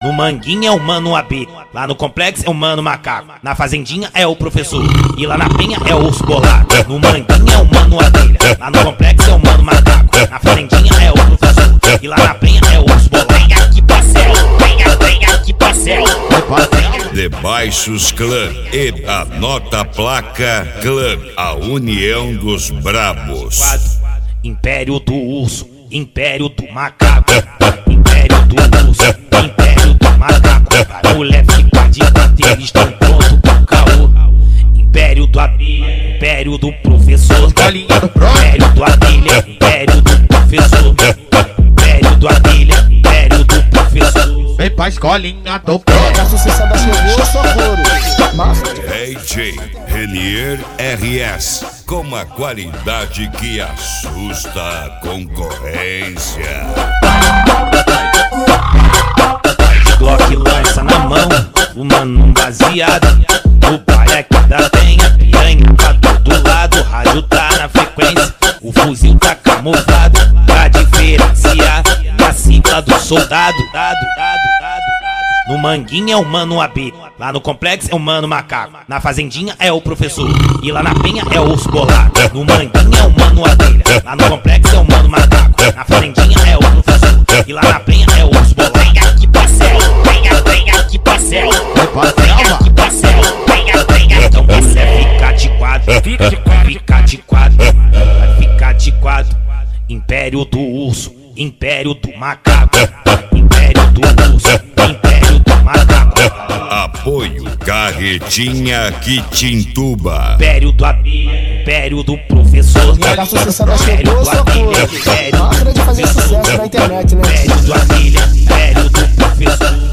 No Manguinha é o mano AB, lá no complexo é o mano macaco, na fazendinha é o professor, e lá na penha é o urso bolado. No Manguinha é o mano abelha, lá no complexo é o mano macaco, na fazendinha é o professor, e lá na penha é o urso bolado. Vem aqui parcela, vem aqui parcela. Debaixos Clã e anota a placa Clã, a união dos brabos. Império do urso, império do macaco, império do urso, império do macaco. A mulher fica de quatro, eles estão prontos pro caô. Império do abelha, império do professor, império do abelha, império do professor, império do abelha, império do professor. Vem pra escolinha, tô pronto. A sucessão da chegou, socorro. DJ Renier RS, com a qualidade que assusta a concorrência. Glock lança na mão, o mano baseado. O pai aqui da penha, piranha pra todo lado. O rádio tá na frequência, o fuzil tá camuflado, pra diferenciar a cinta do soldado. No Manguinha é o mano AB, lá no complexo é o mano macaco, na fazendinha é o professor, e lá na penha é o urso bolado. No Manguinha é o mano abelha, lá no complexo é o mano macaco, na fazendinha é o professor, e lá na penha é o urso bolado. Vem aqui parcela, vem aqui parcela, vem aqui parcela, vem. Então você fica de quadro, fica de quadro, vai ficar de quadro. Império do urso, império do macaco, império do urso, império do macaco. Apoio Carretinha Quitintuba. Império do abelha, império do professor. A sucessão da chegou, socorro. Máquina de fazer sucesso na internet, né? Império do abelha, império do professor.